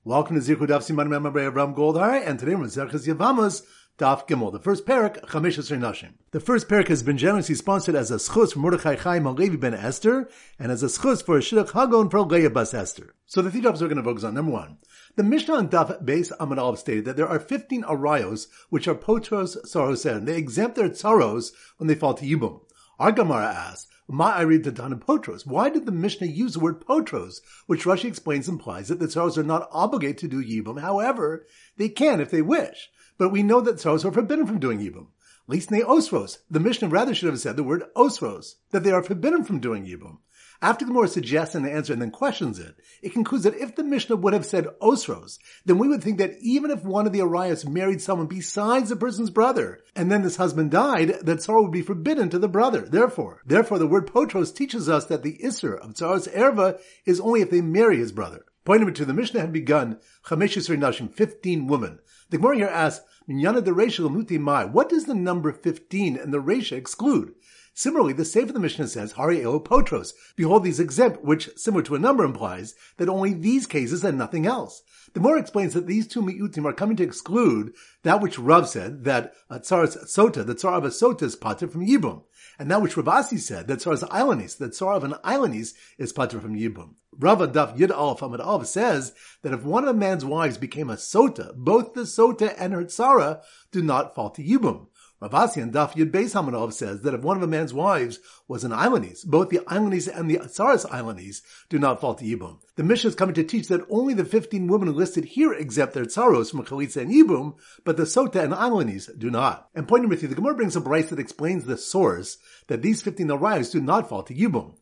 Welcome to Zichud Daf Siman Mem Ram Goldhar, and today we're Zerches Yavamas Daf Gimel. The first parak, Chamesh Esrei Nashim. The first parak has been generously sponsored as a schus for Mordechai Chaim Halevi ben Esther, and as a schus for Shidduch Hagon for Leah bas Esther. So the three topics we're going to focus on. Number one, the Mishnah on Daf Beis Amud Aleph stated that there are 15 arayos which are potros sarosen, and they exempt their tsaros when they fall to Yibum. Our Gemara asks, I read the Tana potros. Why did the Mishnah use the word potros, which Rashi explains implies that the tsaros are not obligated to do yibum. However, they can if they wish. But we know that tsaros are forbidden from doing yibum. Lisnei osros. The Mishnah rather should have said the word osros, that they are forbidden from doing yibum. After the Gemara suggests an answer and then questions it, it concludes that if the Mishnah would have said osros, then we would think that even if one of the arayos married someone besides the person's brother, and then this husband died, that tzara would be forbidden to the brother. Therefore, the word potros teaches us that the isser of tzara's erva is only if they marry his brother. Point number two, the Mishnah had begun, Chamesh Esrei Nashim, 15 women. The Gemara here asks, Minyana de Reisha Lamuti Mai, what does the number 15 and the Reisha exclude? Similarly, the Sefer of the Mishnah says, Hari Elo Potros, behold these exempt, which, similar to a number, implies that only these cases and nothing else. The Gemara explains that these two mi'utim are coming to exclude that which Rav said, that tzaras sota, the tzara of a sota is pater from Yibum, and that which Rav Asi said, that tzaras ilanis, the tzara of an ilanis is pater from Yibum. Rav Daf Yud Aleph Amud Aleph says that if one of a man's wives became a sota, both the sota and her tzara do not fall to Yibum. Rav Asi and Daf Yud Beis Amud Aleph says that if one of a man's wives was an ilanis, both the ilanis and the tzaras ilanis do not fall to Yibum. The Mishnah is coming to teach that only the 15 women listed here exempt their tzaros from chalitza and Yibum, but the sota and ilanis do not. And point number three, the Gemara brings a brayso that explains the source that these 15 arayos do not fall to Yibum.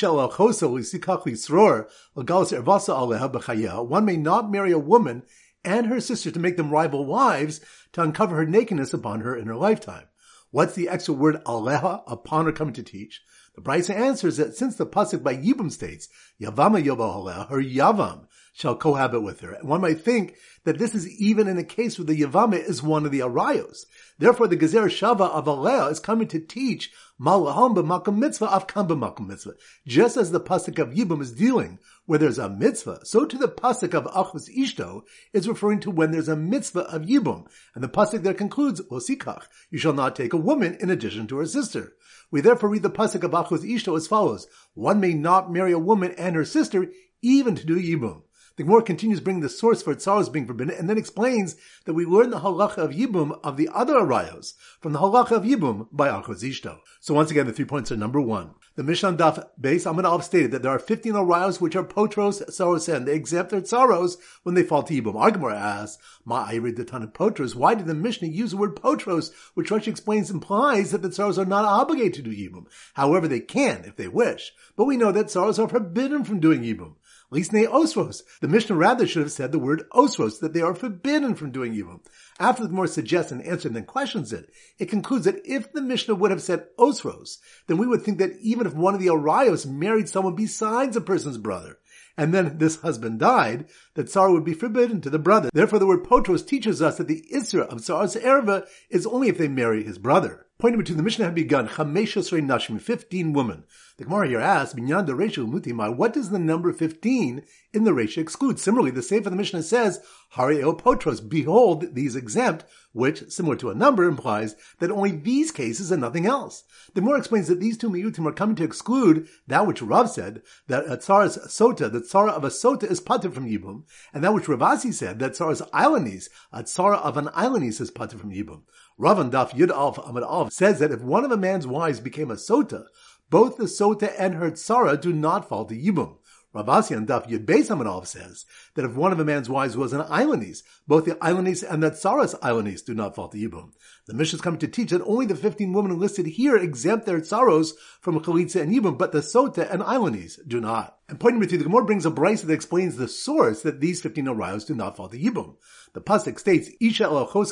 One may not marry a woman and her sister to make them rival wives to uncover her nakedness upon her in her lifetime. What's the extra word aleha, upon her, coming to teach? The brayso answers that since the pasuk by Yibum states, Yavama yobo aleha, her yavam shall cohabit with her. And one might think that this is even in a case where the Yavama is one of the arayos. Therefore, the Gezer Shava of Aleha is coming to teach Malaham b'makom mitzvah afkam b'makom mitzvah. Just as the pasuk of Yibum is dealing where there's a mitzvah, so to the pasuk of Achos Ishto is referring to when there's a mitzvah of Yibum. And the pasuk there concludes, Osikach, you shall not take a woman in addition to her sister. We therefore read the pasuk of Achos Ishto as follows, one may not marry a woman and her sister even to do Yibum. The Gemara continues bringing the source for tzaros being forbidden, and then explains that we learn the halacha of Yibum of the other arayos from the halacha of Yibum by Achos Ishto. So once again, the 3 points are number one. The Mishnah Daf Beis Amud Aleph stated that there are 15 arayos which are potros sarosen. They exempt their tzaros when they fall to Yibum. Our Gemara asks, I read the Tana potros. Why did the Mishnah use the word potros, which Rashi explains implies that the tzaros are not obligated to do Yibum? However, they can if they wish. But we know that tzaros are forbidden from doing Yibum. Lisnei osros. The Mishnah rather should have said the word osros, that they are forbidden from doing Yibum. After the Gemara suggests an answer and then questions it, it concludes that if the Mishnah would have said osros, then we would think that even if one of the arayos married someone besides a person's brother, and then this husband died, that tzara would be forbidden to the brother. Therefore, the word potros teaches us that the isra of tzara's erva is only if they marry his brother. Point number two, the Mishnah had begun, Chamesh Esrei Nashim, 15 women. The Gemara here asks, Binyan de Reisha Mutimai, what does the number 15 in the Reisha exclude? Similarly, the Sefer of the Mishnah says, Hari El Potros, behold these exempt, which, similar to a number, implies that only these cases and nothing else. The Gemara explains that these two mi'utim are coming to exclude that which Rav said, that a tzara's sota, the tzara of a sota is pater from Yibum, and that which Rav Asi said, that tzara's ilanis, a tzara of an ilanis is pater from Yibum. Rav and Daf Yud Aleph Amud Aleph says that if one of a man's wives became a sota, both the sota and her tzara do not fall to Yibum. Rav Asi and Daf Yud Beis Amud Aleph says that if one of a man's wives was an ilanis, both the ilanis and the tzara's ilanis do not fall to Yibum. The Mishnah is coming to teach that only the 15 women listed here exempt their tzaros from chalitza and Yibum, but the sota and ilanis do not. And point number three, the Gemara brings a brayso that explains the source that these 15 arayos do not fall to Yibum. The pasuk states, Isha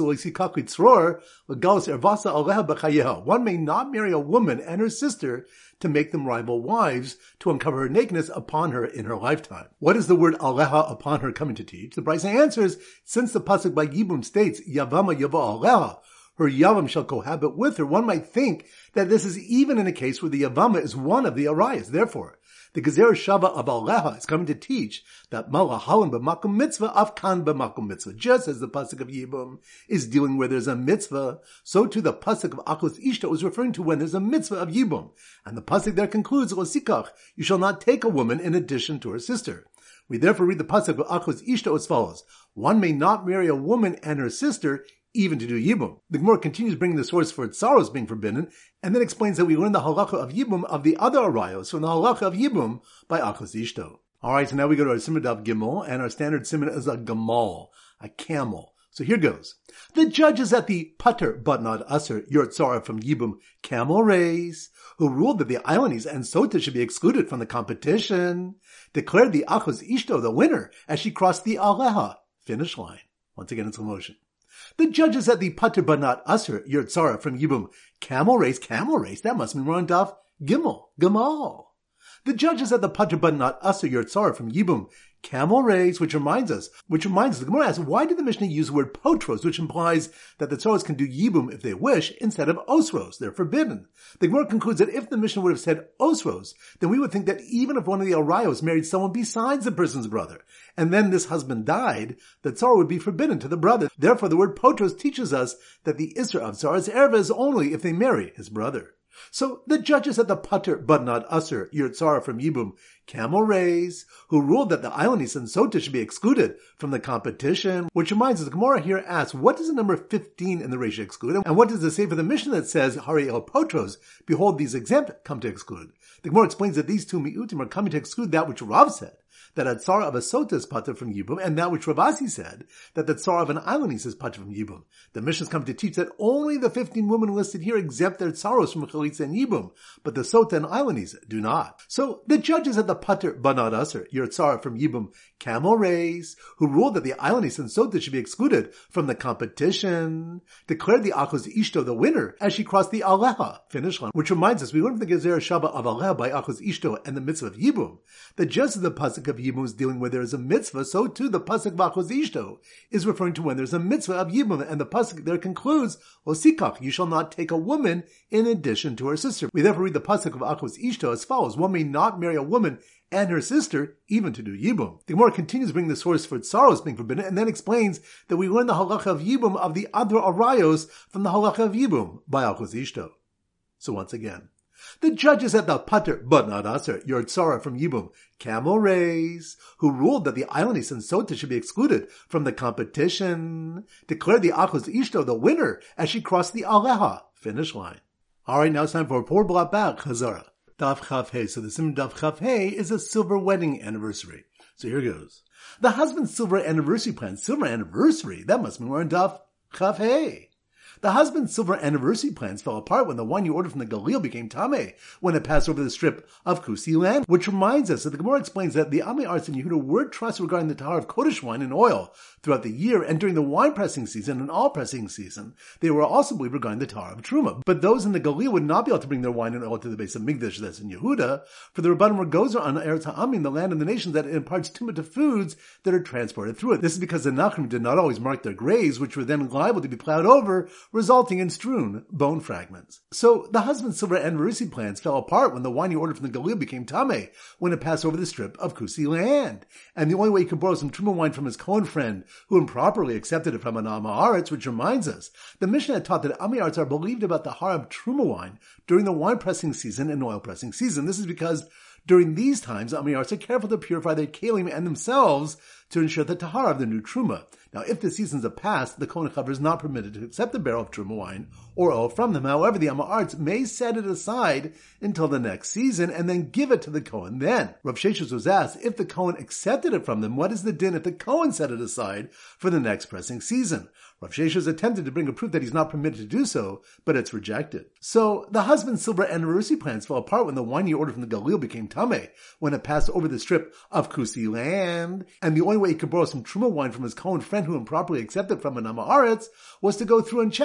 one may not marry a woman and her sister to make them rival wives to uncover her nakedness upon her in her lifetime. What is the word aleha, upon her, coming to teach? The brayso answers, since the pasuk by Yibum states, Yavama yobo aleha, her yavam shall cohabit with her, one might think that this is even in a case where the yavama is one of the arayos. Therefore, The Gezer Shava of Aleha is coming to teach that Malahalan b'makom mitzvah afkan b'makom mitzvah. Just as the pasuk of Yibum is dealing where there's a mitzvah, so too the pasuk of Achos Ishto is referring to when there's a mitzvah of Yibum. And the pasuk there concludes, Losikach, you shall not take a woman in addition to her sister. We therefore read the pasuk of Achos Ishto as follows: one may not marry a woman and her sister even to do Yibum. The Gemara continues bringing the source for Tsaros being forbidden, and then explains that we learn the halacha of Yibum of the other arayos from the halacha of Yibum by Achos Ishto. Alright, so now we go to our Siman Daf Gimel, and our standard Siman is a Gamal, a camel. So here goes. The judges at the Pater but not Aser Yortzara from Yibum camel race, who ruled that the Ilanis and Sota should be excluded from the competition, declared the Achos Ishto the winner as she crossed the Aleha finish line. Once again in slow motion. The judges at the Pater but not Aser Yortzara from Yibum camel race, that must mean we're on Daf Gimel, Gamal. The judges at the Pater but not Aser Yortzara from Yibum camel race, which reminds us, the Gemara asks, why did the Mishnah use the word potros, which implies that the tzaros can do yibum if they wish, instead of osros? They're forbidden. The Gemara concludes that if the Mishnah would have said osros, then we would think that even if one of the arayos married someone besides the person's brother, and then this husband died, the tzara would be forbidden to the brother. Therefore, the word potros teaches us that the isra of tzaras erva is only if they marry his brother. So the judges at the Pater but not Aser Yortzara from Yibum camel race, who ruled that the Ilanis and Sota should be excluded from the competition, which reminds us, the Gemara here asks, what does the number 15 in the ratio exclude? And what does it say for the Mishnah that says, Hari el Potros, behold, these exempt come to exclude? The Gemara explains that these two mi'utim are coming to exclude that which Rav said, that a tzara of a sota is pater from Yibum, and that which Rav Asi said, that the tzara of an Ilanis is pater from Yibum. The Mishnah's come to teach that only the 15 women listed here exempt their tzaros from Chalitza and Yibum, but the sota and Ilanis do not. So the judges at the Pater but not Aser Yortzara from Yibum camel race, who ruled that the Ilanis and sota should be excluded from the competition, declared the Achos Ishto the winner as she crossed the Aleha finish line, which reminds us, we learned from the Gezer Shava of Aleha by Achos Ishto and the mitzvah of Yibum, that just as the pasuk of Yibum is dealing where there is a mitzvah, so too the pasuk of Achos Ishto is referring to when there's a mitzvah of Yibum, and the pasuk there concludes, Osikach, you shall not take a woman in addition to her sister. We therefore read the pasuk of Achos Ishto as follows: one may not marry a woman and her sister, even to do Yibum. The Gemara continues bringing the source for tzaros being forbidden, and then explains that we learn the halacha of Yibum of the other arayos from the halacha of Yibum by Achos Ishto. So once again, the judges at the Pater but not Aser Yortzara from Yibum camel race, who ruled that the Ilanis and Sota should be excluded from the competition, declared the Achos Ishto the winner as she crossed the Aleha finish line. Alright, now it's time for a Por Blat Back Chazara. Daf Chaf Hey. So the Siman Daf Chaf Hey is a silver wedding anniversary. So here goes. The husband's silver anniversary plan. Silver anniversary? That must mean we're in Daf Chaf Hey. The husband's silver anniversary plans fell apart when the wine you ordered from the Galil became tameh, when it passed over the strip of Kusi land, which reminds us that the Gemara explains that the Amei Arts and Yehuda were trusted regarding the tahar of Kodesh wine and oil throughout the year, and during the wine pressing season and all pressing season, they were also believed regarding the tahar of Truma. But those in the Galil would not be able to bring their wine and oil to the base of Migdash that's in Yehuda, for the Rabbanim were gozer on Eretz Ha'amim, the land of the nations, that it imparts tumah to foods that are transported through it. This is because the Nachrim did not always mark their graves, which were then liable to be plowed over, resulting in strewn bone fragments. So the husband's silver anniversary plans fell apart when the wine he ordered from the Galil became tameh, when it passed over the strip of Kusi land. And the only way he could borrow some Truma wine from his Kohen friend, who improperly accepted it from an Amei Arts, which reminds us, the Mishnah had taught that Amei Arts are believed about the tahar of Truma wine during the wine pressing season and oil pressing season. This is because during these times, Amei Arts are careful to purify their kalim and themselves to ensure the tahara of the new truma. Now, if the seasons have passed, the Kohen Chaver is not permitted to accept the barrel of truma wine or oil from them. However, the Amei Arts may set it aside until the next season and then give it to the Kohen then. Rav Sheshes was asked, if the Kohen accepted it from them, what is the din if the Kohen set it aside for the next pressing season? Rav Sheshes attempted to bring a proof that he's not permitted to do so, but it's rejected. So, the husband's silver anniversary plans fell apart when the wine he ordered from the Galil became tameh, when it passed over the strip of Kusi land, and the only way he could borrow some truma wine from his Kohen friend who improperly accepted from an Amei Arts was to go through and check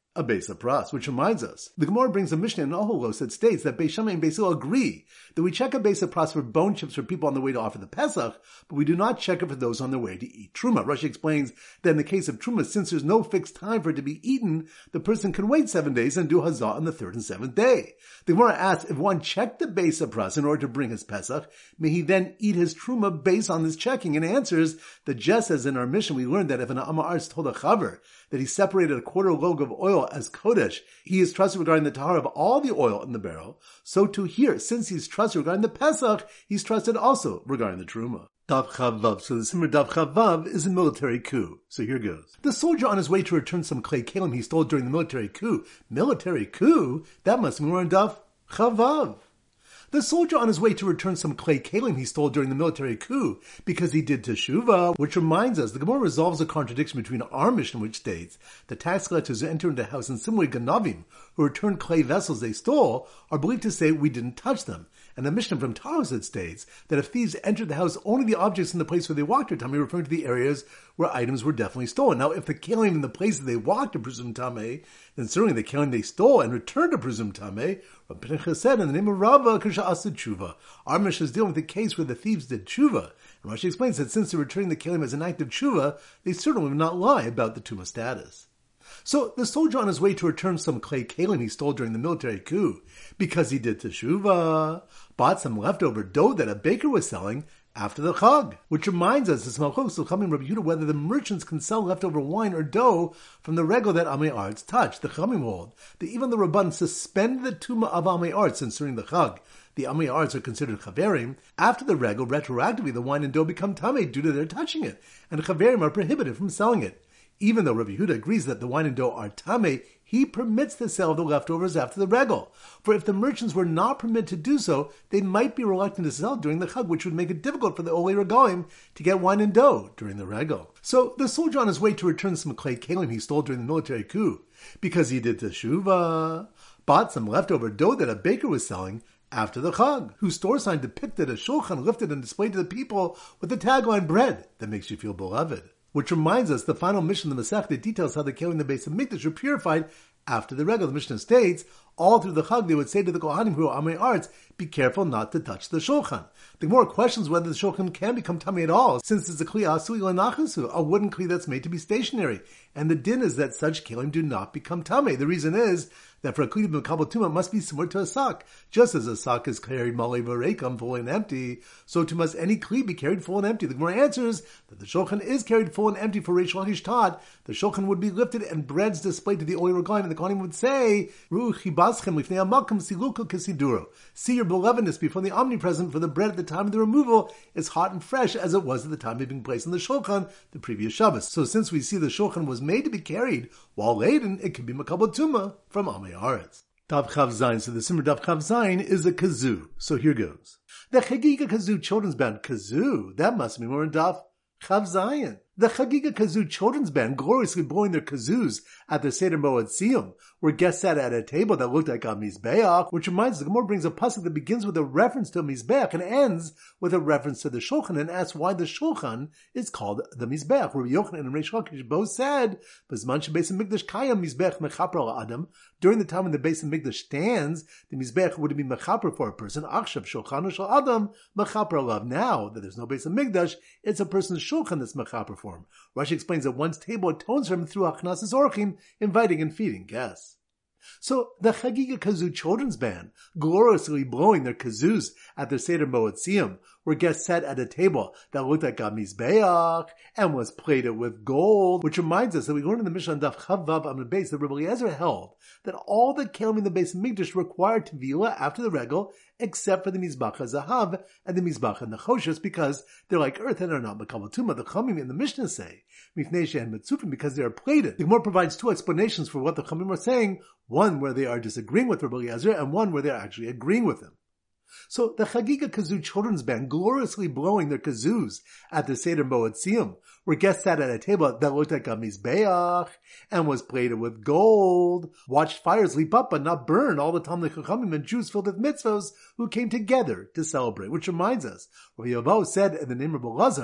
a Beis Pras, which reminds us, the Gemara brings a Mishnah in Oholos that states that Beis Shammai and Beis Hillel agree that we check a Beis Pras for bone chips for people on the way to offer the Pesach, but we do not check it for those on their way to eat Truma. Rashi explains that in the case of Truma, since there's no fixed time for it to be eaten, the person can wait 7 days and do Hazah on the 3rd and 7th day. The Gemara asks, if one checked the Beis Pras in order to bring his Pesach, may he then eat his Truma based on this checking? And answers that just as in our mission we learned that if an Amaretz told a Chaver that he separated a quarter log of oil as Kodesh, he is trusted regarding the tahara of all the oil in the barrel, so too here, since he's trusted regarding the Pesach, he's trusted also regarding the Truma. Dav Chavav. So the Simmer Dav Chavav is a military coup. So here goes. The soldier on his way to return some clay kalim he stole during the military coup. Military coup? That must mean we're in Dav Chavav. The soldier on his way to return some clay kalim he stole during the military coup because he did teshuvah, which reminds us, the Gemara resolves the contradiction between our Mishnah, which states that tax collectors who enter into a house and similarly ganavim, who return clay vessels they stole, are believed to say we didn't touch them. And the Mishnah from Taros that states that if thieves entered the house, only the objects in the place where they walked are tamei, referring to the areas where items were definitely stolen. Now, if the kalim in the places they walked are presumed tamei, then certainly the kalim they stole and returned are presumed tamei. Rabbi Pinchas said in the name of Rava, Kasha Asa Tshuva. Our Mishnah is dealing with the case where the thieves did tshuva. And Rashi explains that since they're returning the kalim as an act of tshuva, they certainly will not lie about the tuma status. So the soldier on his way to return some clay kalim he stole during the military coup, because he did teshuvah, bought some leftover dough that a baker was selling after the Chag, which reminds us, the Smalchos will come in Rabbi Yehuda, whether the merchants can sell leftover wine or dough from the regel that Amei Arts touched. The Chamim hold that even the Rabban suspend the Tuma of Amei Arts concerning the Chag. The Amei Arts are considered Chaverim. After the regel, retroactively the wine and dough become Tamei due to their touching it, and Chaverim are prohibited from selling it. Even though Rabbi Yehuda agrees that the wine and dough are tamei, he permits the sale of the leftovers after the regel. For if the merchants were not permitted to do so, they might be reluctant to sell during the Chag, which would make it difficult for the Olei Regalim to get wine and dough during the regel. So the soldier on his way to return some clay kalim he stole during the military coup, because he did teshuvah, bought some leftover dough that a baker was selling after the Chag, whose store sign depicted a shulchan lifted and displayed to the people with the tagline, bread that makes you feel beloved. Which reminds us, the final mission of the Masechta details how the kalim in the Beis Hamikdash were purified after the regel. The Mishnah states, all through the Chag they would say to the Kohanim who are Amei Arts, be careful not to touch the Shulchan. The Gemara questions whether the Shulchan can become tamei at all, since it's a Kli Asui L'Nachasu, a wooden Kli that's made to be stationary. And the din is that such kalim do not become tamei. The reason is that for a Kli to be Mekabel Tumah must be similar to a sak. Just as a sak is carried malei v'reikam, full and empty, so too must any Kli be carried full and empty. The Gemara answers that the Shulchan is carried full and empty for Reish Lakish taught. The Shulchan would be lifted and breads displayed to the Olei Regalim, and the Kohanim would say, Ruh chibaschem lifnei hamakam siluka kesiduro. See your belovedness before the omnipresent, for the bread at the time of the removal is hot and fresh as it was at the time of being placed on the Shulchan the previous Shabbos. So since we see the Shulchan was made to be carried while laden, it can be Makabel Tumah from Amei Aretz. Dav Chav Zayin. So the Simmer Dav Chav Zayin is a kazoo. So here goes. The Chagiga Kazoo children's band, kazoo, that must be more in Dav Chav Zayin. The Chagiga Kazoo children's band gloriously blowing their kazoos at the Seder Moed Siyum, where guests sat at a table that looked like a Mizbeach, which reminds us, the Gemara brings a pasuk that begins with a reference to a Mizbeach and ends with a reference to the Shulchan, and asks why the Shulchan is called the Mizbeach. Rabbi Yochanan and Reish Lakish both said, B'zman shebeis hamikdash kayam Mizbeach mechaper Adam. During the time when the Beis Hamikdash stands, the Mizbeach would be mechaper for a person. Achshav Shulchan shel Adam mechaper alav. Now that there's no Beis Hamikdash, it's a person's Shulchan that's mechaper for him. Rashi explains that one's table atones for him through Achnasas Orchim, inviting and feeding guests. So the Chagiga Kazoo children's band, gloriously blowing their kazoos at their Seder Moed Siyum, where guests sat at a table that looked like a Mizbeach and was plated with gold, which reminds us that we learned in the Mishnah on Daf Chav Vav Amud Beis that Rabbi Eliezer held that all the kalim in the Beis Hamikdash required tevilah after the regel, except for the Mizbach HaZahav and the Mizbach HaNechoshes, because they're like earth and are not Makabel Tumah. The Chamim in the Mishnah say, Mifnei she'en Metzufim, because they are plated. The Gemara provides two explanations for what the Chamim are saying, one where they are disagreeing with Rabbi Eliezer, and one where they are actually agreeing with him. So the Chagiga Kazoo children's band gloriously blowing their kazoos at the Seder Moed Siyum, where guests sat at a table that looked like a Mizbeach and was plated with gold, watched fires leap up but not burn all the time the Chachamim and Jews filled with mitzvos who came together to celebrate. Which reminds us, Rabbi Yavo said in the name of Elazar,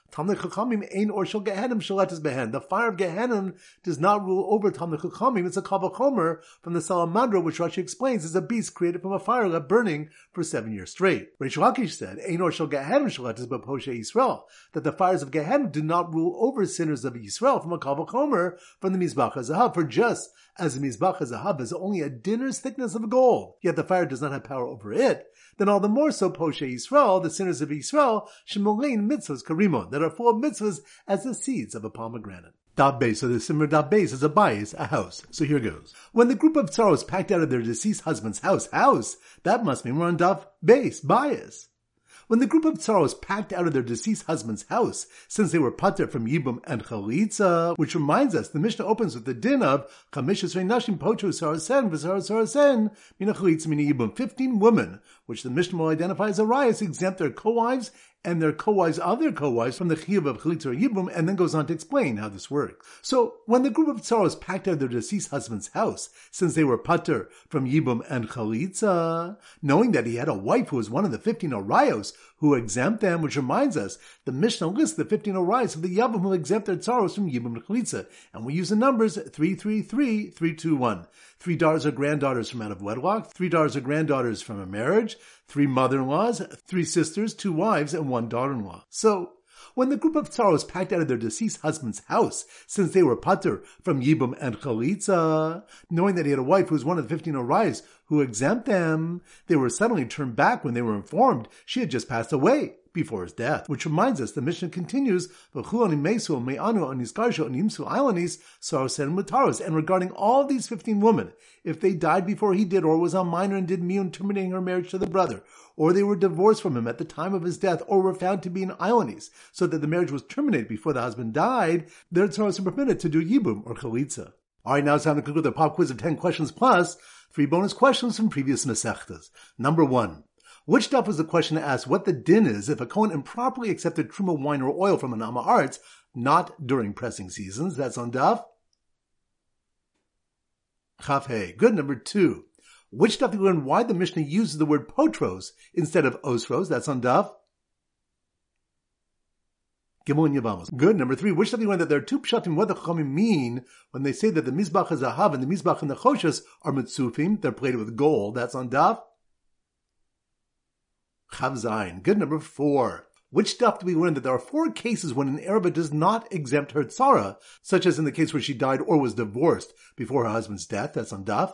Talmid Chachamim ein or shel Gehenim shalatas behen. The fire of Gehenim does not rule over Talmid Chachamim. It's a kal vachomer from the Salamandra, which Rashi explains is a beast created from a fire left burning for 7 years straight. Reish Lakish said, ein or shel Gehenim shalatas b'poshe Yisrael, that the fires of Gehenim do not rule over sinners of Yisrael from a kal vachomer from the Mizbach HaZahav. For just as the Mizbach HaZahav is only a dinner's thickness of gold, yet the fire does not have power over it, then all the more so Poshe Yisrael, the sinners of Yisrael, shemolein mitzvahs karimon, that are full of mitzvahs as the seeds of a pomegranate. Daf Beis, so the Simmer Daf Beis is a bayis, a house. So here goes. When the group of tzaros packed out of their deceased husband's house, that must mean we're on Daf Beis, bayis. When the group of tzaros packed out of their deceased husband's house, since they were pater from Yibum and Chalitza, which reminds us, the Mishnah opens with the din of Chamish Esrei Nashim Potru Sarasen V'Sarasen Mina Chalitza Mina Yibum. 15 women, which the Mishnah will identify as arayos, exempt their co-wives and their co-wives of their co-wives from the chiyuv of Chalitza or Yibum, and then goes on to explain how this works. So, when the group of tzaros packed out of their deceased husband's house, since they were pater from Yibum and Chalitza, knowing that he had a wife who was one of the 15 arayos who exempt them, which reminds us, the Mishnah lists the 15 arayos of the Yavam who exempt their tzaros from Yibum and Chalitza, and we use the numbers 333, 321. 3 daughters or granddaughters from out of wedlock, 3 daughters or granddaughters from a marriage, 3 mother-in-laws, 3 sisters, 2 wives, and 1 daughter-in-law. So, when the group of tzaros packed out of their deceased husband's house, since they were pater from Yibum and Chalitza, knowing that he had a wife who was one of the 15 arayos who exempt them, they were suddenly turned back when they were informed she had just passed away before his death. Which reminds us, the Mishnah continues, and regarding all these 15 women, if they died before he did, or was a minor and did miyun, terminating her marriage to the brother, or they were divorced from him at the time of his death, or were found to be in Ionis, so that the marriage was terminated before the husband died, their tzaros are permitted to do Yibum or Chalitza. Alright, now it's time to conclude the pop quiz of 10 questions plus 3 bonus questions from previous Masechtas. Number 1. Which daf was the question to ask what the din is if a Kohen improperly accepted truma wine or oil from an Amma Arts, not during pressing seasons? That's on daf Chaf Hey. Good. Number 2. Which daf did we learn why the Mishnah uses the word potros instead of osros? That's on daf Gimel and Yavamos. Good. Number 3. Which daf did we learn that there are 2 pshatim what the Chachamim mean when they say that the Mizbach HaZahav and the Mizbach and the Choshes are mitzufim, they're plated with gold? That's on daf Chav Zayin. Good. Number 4. Which daf do we learn that there are 4 cases when an Araba does not exempt her tzara, such as in the case where she died or was divorced before her husband's death? That's on daf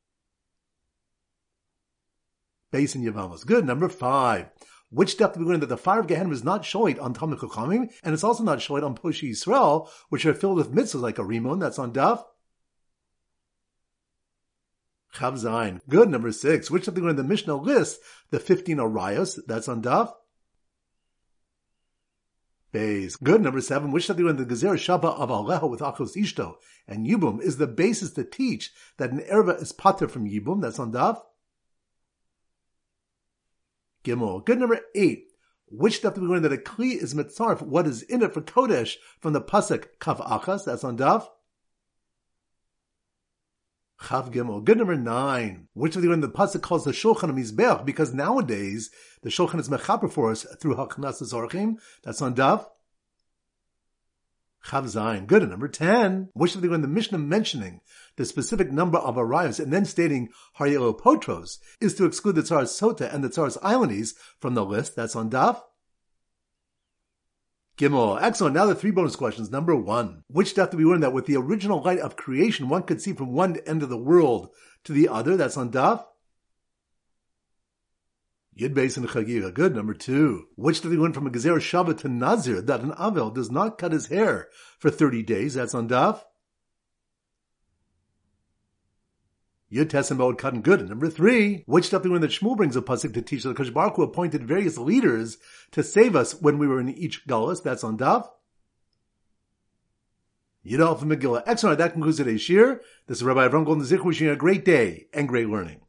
Beis and Yavamos. Good. Number 5. Which daf do we learn that the fire of Gehenna is not sholit on Talmid Chachamim, and it's also not sholit on Poshe Yisrael, which are filled with mitzvahs like a rimon? That's on daf Chav Zayin. Good. Number 6. Which daf do we learn the Mishnah lists the 15 arayos? That's on daf Beis. Good. Number 7. Which daf do we learn the Gezer Shava of Aleha with Achos Ishto and Yibum is the basis to teach that an Erva is pater from Yibum? That's on daf Gimel. Good. Number 8. Which daf do we learn that a kli is mitzarf, what is in it for Kodesh, from the pasuk Kaf Achas? That's on daf Chav Gimel. Good. Number 9. Which daf do we learn the pasuk calls the Shulchan a Mizbeach, because nowadays the Shulchan is mechaper for us through Haknas Zorchim? That's on daf Chav Zayin. Good. And number 10. Which daf do we learn the Mishnah mentioning the specific number of arayos and then stating Haryelo Potros is to exclude the Tzaras Sota and the Tzaras Islandis from the list? That's on daf Gimel. Excellent. Now the 3 bonus questions. Number 1. Which daf do we learn that with the original light of creation one could see from one end of the world to the other? That's on daf Yud Beis and Chagira. Good. Number 2. Which daf we learn from a Gezer Shava to Nazir that an Avel does not cut his hair for 30 days? That's on daf Yud Tes and Bod Katan. Good. And number 3. Which daf do we learn that Shmuel brings a pasuk to teach that Kadosh Baruch Hu appointed various leaders to save us when we were in each galus? That's on daf Yud Aleph Megillah. Excellent. That concludes today's shir. This is Rabbi Avram Golden Zich wishing you a great day and great learning.